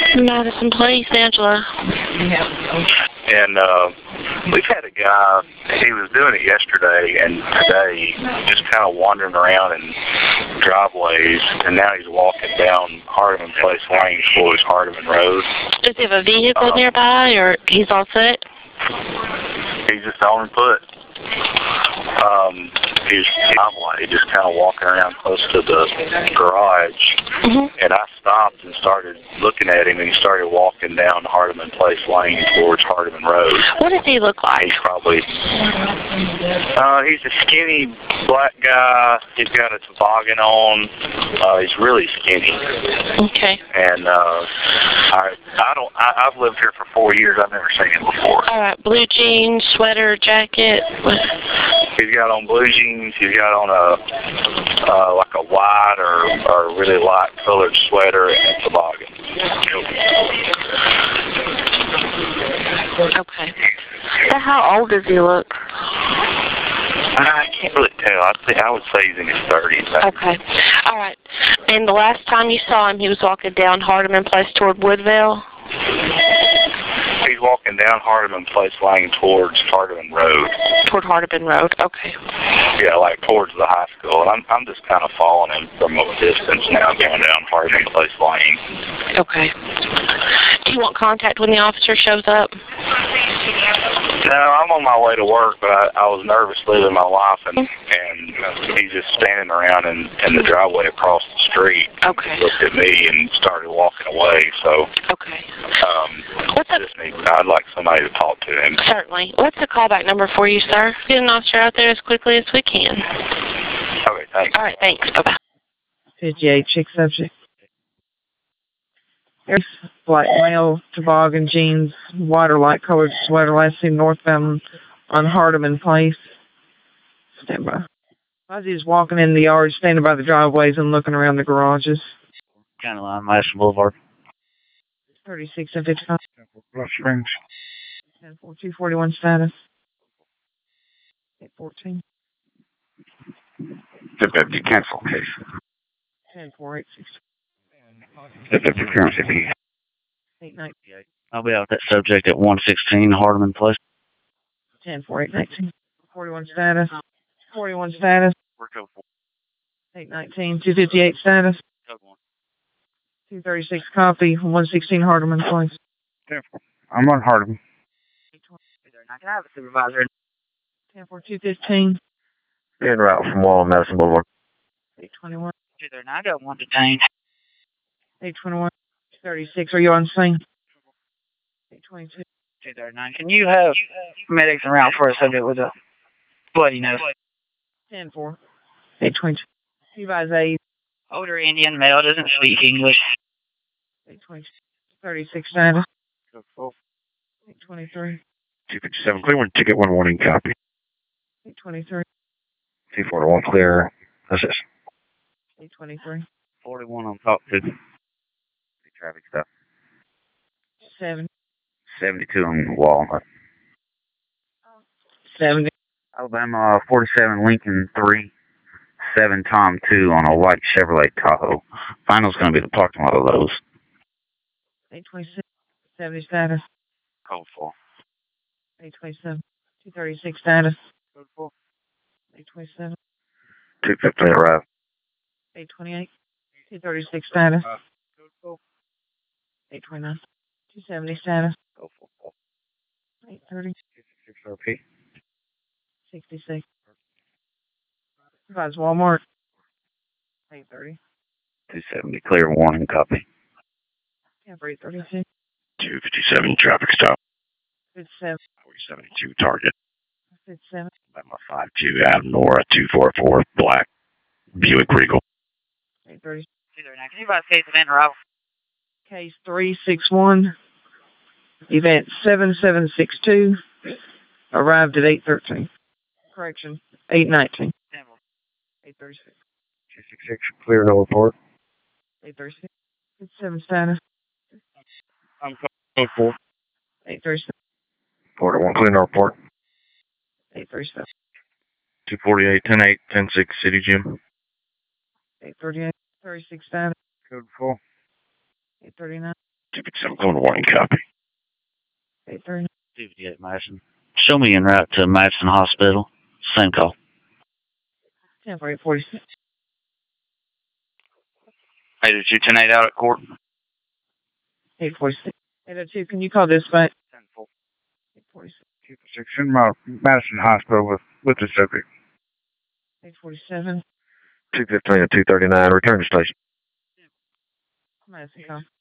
Madison Place, Angela. And we've had a guy, he was doing it yesterday and today, just kind of wandering around in driveways, and now he's walking down Hardeman Place Lane towards Hardeman Road. Does he have a vehicle nearby, or he's all set? He's just on foot. He's just kind of walking around close to the garage, and I stopped and started looking at him, and he started walking down Hardeman Place Lane towards Hardeman Road. What does he look like? He's probably, he's a skinny black guy. He's got a toboggan on. He's really skinny. Okay. And I've lived here for 4 years. I've never seen him before. All right, blue jeans, sweater, jacket. He's got on blue jeans. He's got on like a white or really light colored sweater and a toboggan. Okay. So how old does he look? I can't really tell. I would say he's in his 30s. Okay. All right. And the last time you saw him, he was walking down Hardeman Place toward Woodville? He's walking down Hardeman Place Lane towards Hardeman Road. Toward Hardeman Road, okay. Yeah, like towards the high school. And I'm just kind of following him from a distance now, going down Hardeman Place Lane. Okay. Do you want contact when the officer shows up? No, I'm on my way to work, but I was nervous leaving my wife, and he's just standing around in the driveway across the street. Okay. He looked at me and started walking away, so... Okay. I'd like somebody to talk to him. Certainly. What's the callback number for you, sir? Get an officer out there as quickly as we can. Okay, thanks. All right, thanks. Bye-bye. 58, chick subject. Black male, toboggan jeans, white or light colored sweater, last seen northbound on Hardeman Place. Stand by. As he's walking in the yard, standing by the driveways and looking around the garages. County line, Madison Boulevard. 36 and 55. Rough Springs. 10-4-241 status. 814. 50 cancel case. 10-4-8-6. 50 currency. 8-9. I'll be out with that subject at 116 Hardeman Place. 10-4-8-19. 41 status. 41 status. We're code 4. 819. 258 status. Code 1. 236 copy. 116 Hardeman Place. 10-4. I'm on Hardeman. 829. Can I have a supervisor? 10-4-215. In route from Wall and Madison Boulevard. 821. 239. I got one detained. 821. 236. Are you on scene? 822. 239. Can you have medics en route for a subject with a bloody nose? 10-4. 822. Supervise aid. Older Indian male, doesn't speak English. 822. 36 status. Code 4. 823. 257 clear, one ticket, one warning copy. 823. 241 clear. Assist. 823. 41 on top 2. Traffic stop. 7. 72 on Walnut. 70. Alabama 47 Lincoln 3. 7 Tom 2 on a white Chevrolet Tahoe. Final's going to be the parking lot of those. 826. 70 status. Code 4. 827. 236 status. Code 4. 827. 250 arrive. 828. 236 status. Code 4. 829. 270 status. Code 4. 830. 266 RP. 66. Supervise Walmart. 830. 270 clear, warning copy. Yeah, for 832. 257 traffic stop. 57. 472 target. 57. Alabama 52 Adam Nora 244 black Buick Regal. 830. Can you advise case event arrival? Case 361. Event 7762. Arrived at 813. Correction. 819. 836. 266 clear, no report. 836. 57 status. I'm code 4. 837. 41 clear, no report. 837. 248 108 106 City Gym. 838. 36 status. Code 4. 839. 257, going to warning, copy. 258 Madison. Show me en route to Madison Hospital. Same call. 10-846. 802-10-8 out at court. 846. 802, can you call dispatch? 10-4. 846. 256, in Madison Hospital with the subject. 847. 215 and 239, return to station. Madison, call.